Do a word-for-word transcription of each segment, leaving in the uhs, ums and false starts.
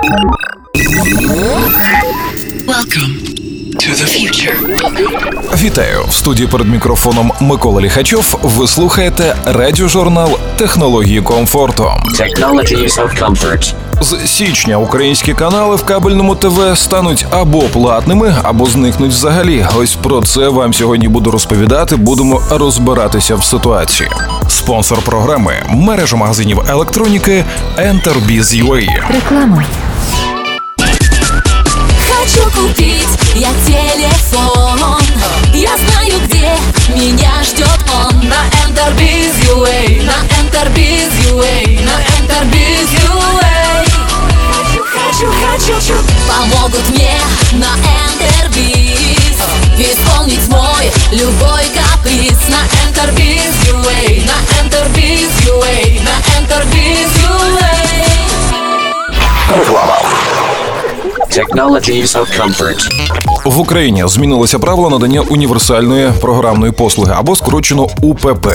Welcome to the future. Вітаю! В студії перед мікрофоном Микола Ліхачов. Ви слухаєте радіожурнал «Технології комфорту». Technologies of Comfort. З січня українські канали в кабельному ТВ стануть або платними, або зникнуть взагалі. Ось про це вам сьогодні буду розповідати, будемо розбиратися в ситуації. Спонсор програми – мережа магазинів електроніки Enterbiz.ua. Реклама. Хочу купить я телефон. Я знаю, где меня ждет он. На Enterbiz.ua, на Enterbiz.ua, на Enterbiz.ua. Хочу, хочу, хочу. Помогут мне на Enterbiz исполнить мой любой каприз. На Enterbiz.ua, на Enterbiz.ua, на Enterbiz.ua. Technologies of Comfort. В Україні змінилися правила надання універсальної програмної послуги, або скорочено У П П.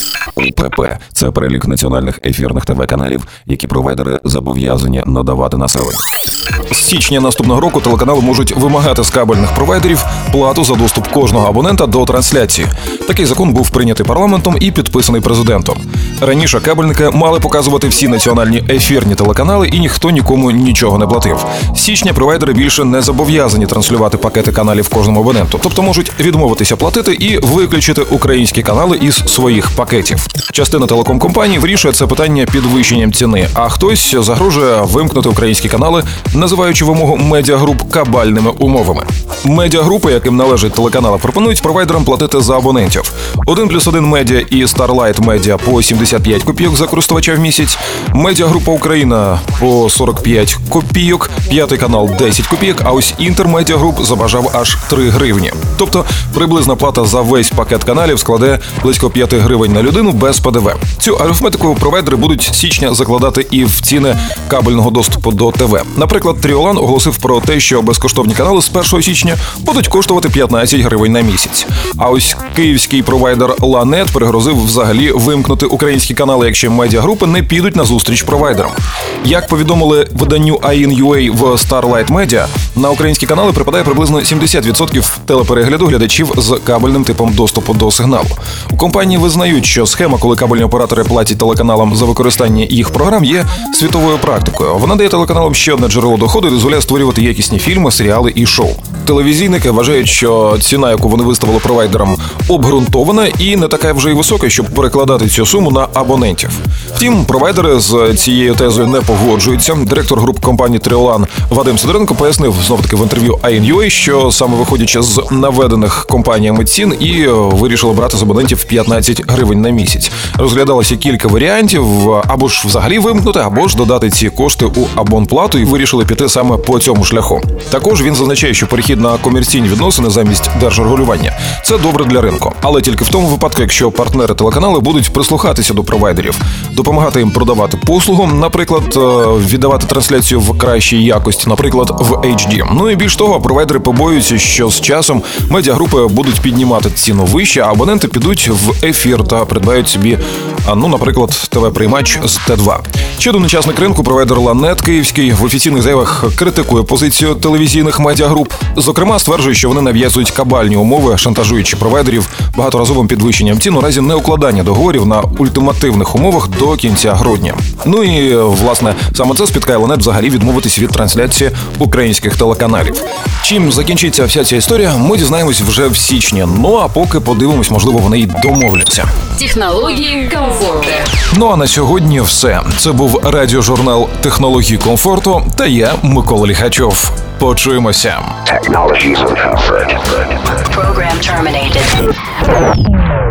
У П П – це перелік національних ефірних ТВ-каналів, які провайдери зобов'язані надавати населенню. З січня наступного року телеканали можуть вимагати з кабельних провайдерів плату за доступ кожного абонента до трансляції. Такий закон був прийнятий парламентом і підписаний президентом. Раніше кабельники мали показувати всі національні ефірні телеканали, і ніхто нікому нічого не платив. З січня провайдери більше не зобов'язані транслювати пакети каналів кожному абоненту, тобто можуть відмовитися платити і виключити українські канали із своїх пакетів. Частина телеком-компаній вирішує це питання підвищенням ціни, а хтось загрожує вимкнути українські канали, називаючи вимогу медіагруп кабальними умовами. Медіагрупи, яким належать телеканали, пропонують провайдерам платити за абонентів. один плюс один медіа і Starlight Media по сімдесят п'ять копійок за користувача в місяць, Медіагрупа Україна по сорок п'ять копійок, П'ятий канал десять копійок, а ось Інтермедіагруп забажав аж три гривні. Тобто приблизна плата за весь пакет каналів складе близько п'ять гривень на людину без П Д В. Цю арифметику провайдери будуть з січня закладати і в ціни кабельного доступу до ТВ. Наприклад, Тріолан оголосив про те, що безкоштовні канали з першого січня будуть коштувати п'ятнадцять гривень на місяць. А ось київський провайдер Ланет перегрозив взагалі вимкнути українські канали, якщо медіагрупи не підуть на зустріч провайдерам. Як повідомили виданню ай ен ю ей в Starlight Media, на українські канали припадає приблизно сімдесят відсотків телеперегляду глядачів з кабельним типом доступу до сигналу. У компанії визнають, що схема, коли кабельні оператори платять телеканалам за використання їх програм, є світовою практикою. Вона дає телеканалам ще одне джерело доходу і дозволяє створювати якісні фільми, серіали і шоу. Телевізійники вважають, що ціна, яку вони виставили провайдерам, обґрунтована і не така вже й висока, щоб перекладати цю суму на абонентів. Втім, провайдери з цією тезою не погоджуються. Директор груп компанії Тріолан Вадим Сидоренко пояснив, знов-таки в інтерв'ю ай ен ю ей, що саме виходячи з наведених компаніями цін і вирішили брати з абонентів п'ятнадцять гривень на місяць. Розглядалося кілька варіантів, або ж взагалі вимкнути, або ж додати ці кошти у абонплату, і вирішили піти саме по цьому шляху. Також він зазначає, що перехід на комерційні відносини замість держрегулювання – це добре для ринку. Але тільки в тому випадку, якщо партнери телеканалу будуть прислухатися до провайдерів, допомагати їм продавати послугу, наприклад, віддавати трансляцію в кращій якості, наприклад, в ейч ді. Ну і більш того, провайдери побоюються, що з часом медіагрупи будуть піднімати ціну вище, а абоненти підуть в ефір та придбають собі, ну, наприклад, ТВ-приймач з Т два. Ще один учасник ринку, провайдер Ланет київський, в офіційних заявах критикує позицію телевізійних медіагруп. Зокрема, стверджує, що вони нав'язують кабальні умови, шантажуючи провайдерів багаторазовим підвищенням цін у разі неукладання договорів на ультимативних умовах до кінця грудня. Ну і, власне, саме це спіткає Ланет взагалі відмовитись від трансляції українських телеканалів. Чим закінчиться вся ця історія, ми дізнаємось вже в січні. Ну а поки подивимось, можливо, вони й домовляться. Технології комфорту. Ну а на сьогодні все. Це був радіожурнал «Технології комфорту» та я, Микола Ліхачов. Почуємося. Technologies of Comfort. Program terminated.